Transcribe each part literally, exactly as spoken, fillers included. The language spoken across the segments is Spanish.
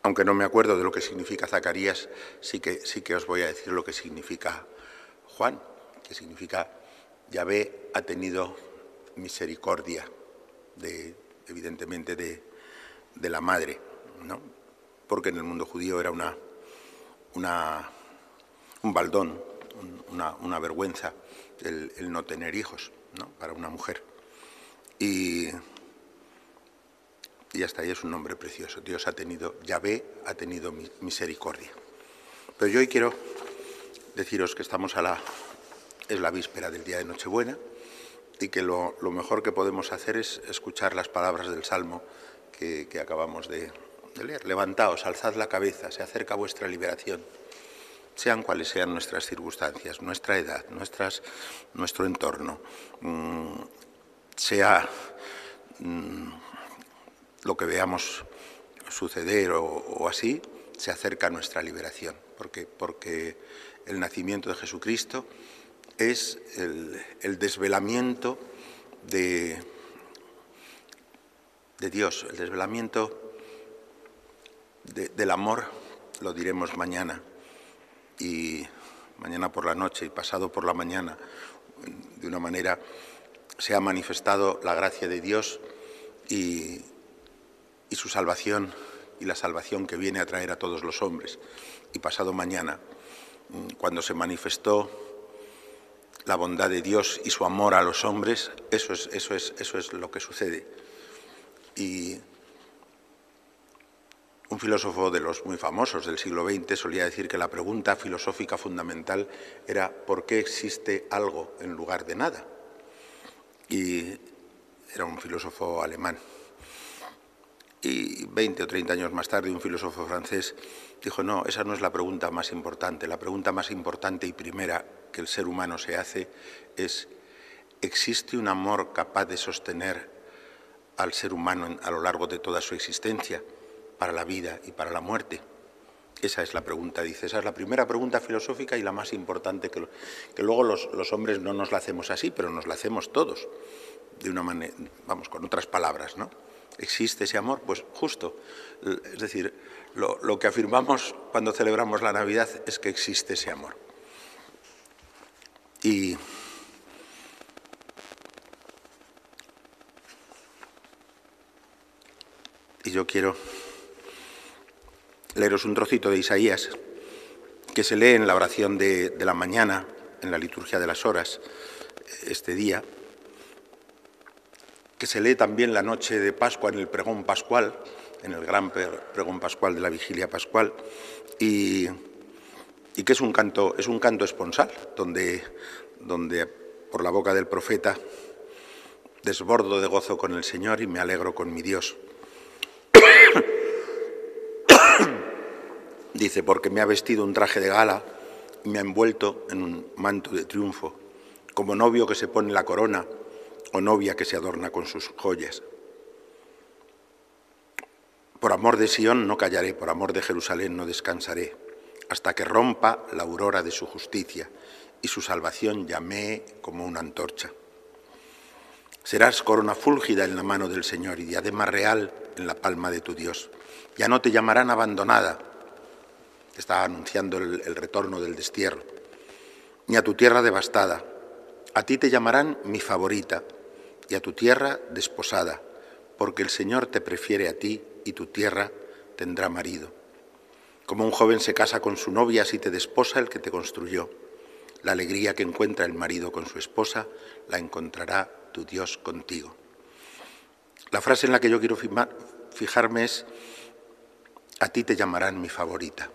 aunque no me acuerdo de lo que significa Zacarías, sí que, sí que os voy a decir lo que significa Juan, que significa Yahvé ha tenido misericordia, de, evidentemente de, de la madre, ¿no? Porque en el mundo judío era una, una, un baldón, una, una vergüenza el, el no tener hijos, ¿no? Para una mujer. Y, y hasta ahí es un nombre precioso. Dios ha tenido, Yahvé ha tenido misericordia. Pero yo hoy quiero deciros que estamos a la, es la víspera del día de Nochebuena y que lo, lo mejor que podemos hacer es escuchar las palabras del Salmo que, que acabamos de, de leer. Levantaos, alzad la cabeza, se acerca vuestra liberación. Sean cuales sean nuestras circunstancias, nuestra edad, nuestras, nuestro entorno, mmm, sea mmm, lo que veamos suceder o, o así, se acerca nuestra liberación, porque, porque el nacimiento de Jesucristo es el, el desvelamiento de, de Dios, el desvelamiento de, del amor, lo diremos mañana, y mañana por la noche y pasado por la mañana, de una manera, se ha manifestado la gracia de Dios y, y su salvación, y la salvación que viene a traer a todos los hombres. Y pasado mañana, cuando se manifestó la bondad de Dios y su amor a los hombres, eso es, eso es, eso es lo que sucede. Y un filósofo de los muy famosos del siglo veinte solía decir que la pregunta filosófica fundamental era ¿por qué existe algo en lugar de nada? Y era un filósofo alemán. Y veinte o treinta años más tarde un filósofo francés dijo, no, esa no es la pregunta más importante. La pregunta más importante y primera que el ser humano se hace es, ¿existe un amor capaz de sostener al ser humano a lo largo de toda su existencia, para la vida y para la muerte? Esa es la pregunta, dice, esa es la primera pregunta filosófica y la más importante, que, lo, que luego los, los hombres no nos la hacemos así, pero nos la hacemos todos, de una manera, vamos, con otras palabras, ¿no? ¿Existe ese amor? Pues justo, es decir, lo, lo que afirmamos cuando celebramos la Navidad es que existe ese amor. Y Y yo quiero leeros un trocito de Isaías que se lee en la oración de, de la mañana, en la liturgia de las horas, este día, que se lee también la noche de Pascua en el pregón pascual, en el gran pregón pascual de la vigilia pascual, y, y que es un canto, es un canto esponsal, donde, donde por la boca del profeta desbordo de gozo con el Señor y me alegro con mi Dios. Dice, porque me ha vestido un traje de gala y me ha envuelto en un manto de triunfo, como novio que se pone la corona o novia que se adorna con sus joyas. Por amor de Sión no callaré, por amor de Jerusalén no descansaré, hasta que rompa la aurora de su justicia y su salvación llamee como una antorcha. Serás corona fúlgida en la mano del Señor y diadema real en la palma de tu Dios. Ya no te llamarán abandonada, te está anunciando el, el retorno del destierro, ni a tu tierra devastada. A ti te llamarán mi favorita y a tu tierra desposada, porque el Señor te prefiere a ti y tu tierra tendrá marido. Como un joven se casa con su novia, así te desposa el que te construyó. La alegría que encuentra el marido con su esposa, la encontrará tu Dios contigo. La frase en la que yo quiero fijarme es, a ti te llamarán mi favorita.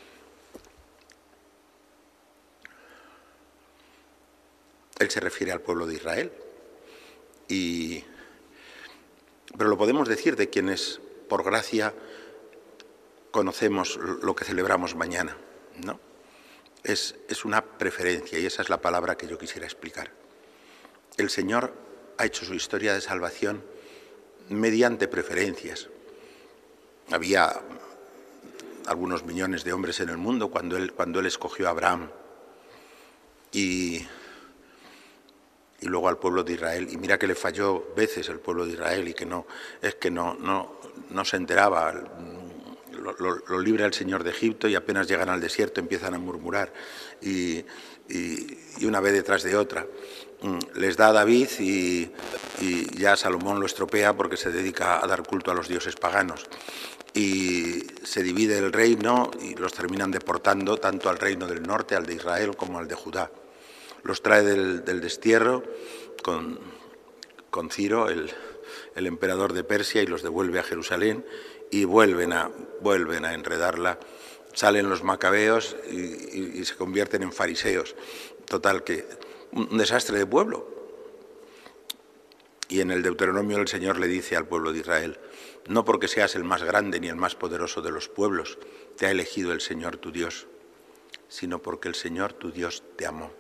Él se refiere al pueblo de Israel, y, pero lo podemos decir de quienes, por gracia, conocemos lo que celebramos mañana, ¿no? Es, es una preferencia, y esa es la palabra que yo quisiera explicar. El Señor ha hecho su historia de salvación mediante preferencias. Había algunos millones de hombres en el mundo cuando Él, cuando él escogió a Abraham, y... y luego al pueblo de Israel, y mira que le falló veces el pueblo de Israel y que no, es que no, no, no se enteraba lo, lo, lo libra el Señor de Egipto y apenas llegan al desierto empiezan a murmurar y, y, y una vez detrás de otra. Les da a David y, y ya Salomón lo estropea porque se dedica a dar culto a los dioses paganos. Y se divide el reino y los terminan deportando tanto al reino del norte, al de Israel, como al de Judá. Los trae del, del destierro con, con Ciro, el, el emperador de Persia, y los devuelve a Jerusalén y vuelven a, vuelven a enredarla. Salen los macabeos y, y, y se convierten en fariseos. Total, que un desastre de pueblo. Y en el Deuteronomio el Señor le dice al pueblo de Israel: no porque seas el más grande ni el más poderoso de los pueblos te ha elegido el Señor tu Dios, sino porque el Señor tu Dios te amó.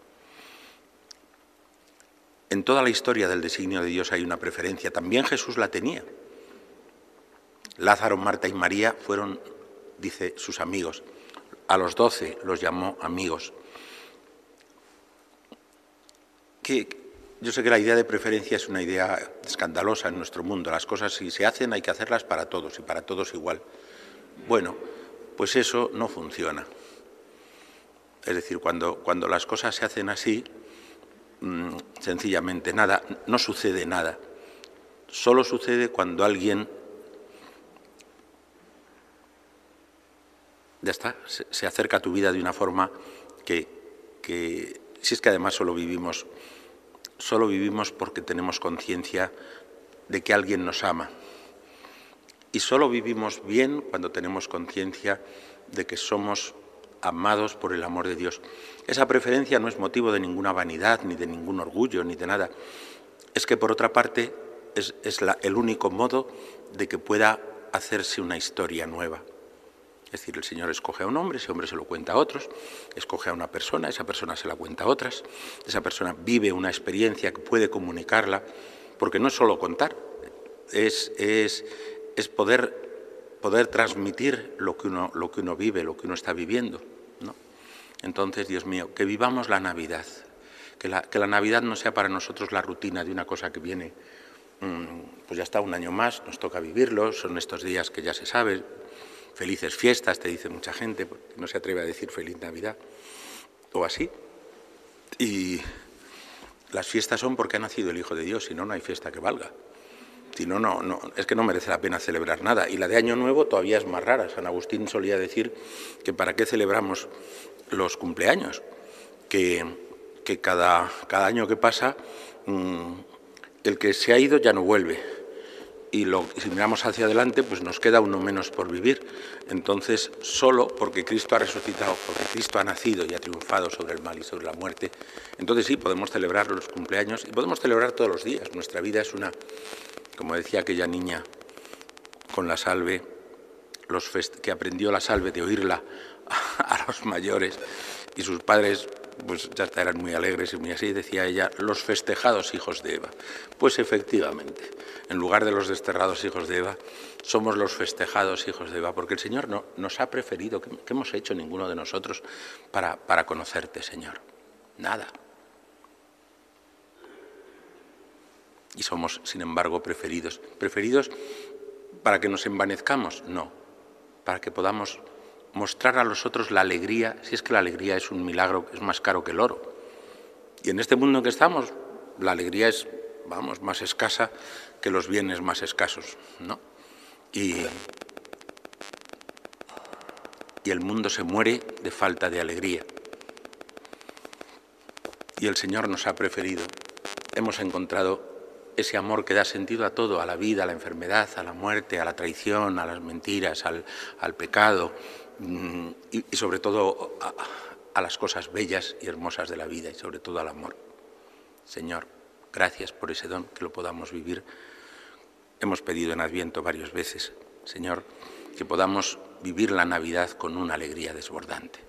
En toda la historia del designio de Dios hay una preferencia. También Jesús la tenía. Lázaro, Marta y María fueron, dice, sus amigos. A los doce los llamó amigos. Que yo sé que la idea de preferencia es una idea escandalosa en nuestro mundo. Las cosas, si se hacen, hay que hacerlas para todos y para todos igual. Bueno, pues eso no funciona. Es decir, cuando, cuando las cosas se hacen así, mmm, sencillamente nada, no sucede nada. Solo sucede cuando alguien, ya está, se, se acerca a tu vida de una forma que, que, si es que además solo vivimos, solo vivimos porque tenemos conciencia de que alguien nos ama. Y solo vivimos bien cuando tenemos conciencia de que somos amados por el amor de Dios. Esa preferencia no es motivo de ninguna vanidad, ni de ningún orgullo, ni de nada. Es que, por otra parte, es, es la, el único modo de que pueda hacerse una historia nueva. Es decir, el Señor escoge a un hombre, ese hombre se lo cuenta a otros, escoge a una persona, esa persona se la cuenta a otras, esa persona vive una experiencia que puede comunicarla, porque no es solo contar, es, es, es poder... poder transmitir lo que uno, lo que uno vive, lo que uno está viviendo, ¿no? Entonces, Dios mío, que vivamos la Navidad, que la, que la Navidad no sea para nosotros la rutina de una cosa que viene, mmm, pues ya está, un año más, nos toca vivirlo, son estos días que ya se sabe, felices fiestas, te dice mucha gente, porque no se atreve a decir feliz Navidad, o así. Y las fiestas son porque ha nacido el Hijo de Dios, si no, no hay fiesta que valga. Si no, no, no, es que no merece la pena celebrar nada. Y la de Año Nuevo todavía es más rara. San Agustín solía decir que para qué celebramos los cumpleaños, que, que cada, cada año que pasa, mmm, el que se ha ido ya no vuelve. Y, lo, y si miramos hacia adelante, pues nos queda uno menos por vivir. Entonces, solo porque Cristo ha resucitado, porque Cristo ha nacido y ha triunfado sobre el mal y sobre la muerte, entonces sí, podemos celebrar los cumpleaños y podemos celebrar todos los días. Nuestra vida es una... Como decía aquella niña con la salve, los fest que aprendió la salve de oírla a, a los mayores, y sus padres pues ya eran muy alegres y muy así, decía ella, los festejados hijos de Eva. Pues efectivamente, en lugar de los desterrados hijos de Eva, somos los festejados hijos de Eva, porque el Señor no, nos ha preferido. ¿Qué, qué hemos hecho ninguno de nosotros para, para conocerte, Señor? Nada. Y somos, sin embargo, preferidos. ¿Preferidos para que nos envanezcamos? No, para que podamos mostrar a los otros la alegría, si es que la alegría es un milagro, es más caro que el oro. Y en este mundo en que estamos, la alegría es, vamos, más escasa que los bienes más escasos, ¿no? Y, y el mundo se muere de falta de alegría. Y el Señor nos ha preferido. Hemos encontrado ese amor que da sentido a todo, a la vida, a la enfermedad, a la muerte, a la traición, a las mentiras, al, al pecado y, y sobre todo a, a las cosas bellas y hermosas de la vida y sobre todo al amor. Señor, gracias por ese don, que lo podamos vivir. Hemos pedido en Adviento varias veces, Señor, que podamos vivir la Navidad con una alegría desbordante.